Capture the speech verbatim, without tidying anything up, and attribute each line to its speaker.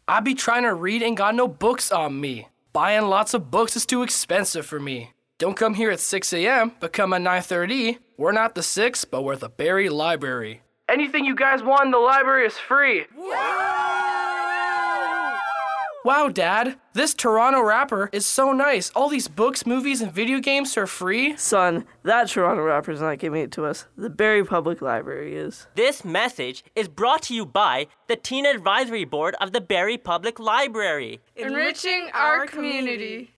Speaker 1: I be trying to read and got no books on me. Buying lots of books is too expensive for me. Don't come here at six a.m., but come at nine thirty. We're not the six, but we're the Berry Library. Anything you guys want in the library is free. Wow, Dad, this Toronto rapper is so nice. All these books, movies, and video games are free.
Speaker 2: Son, that Toronto rapper's not giving it to us. The Berry Public Library is.
Speaker 3: This message is brought to you by the Teen Advisory Board of the Berry Public Library.
Speaker 4: Enriching our community.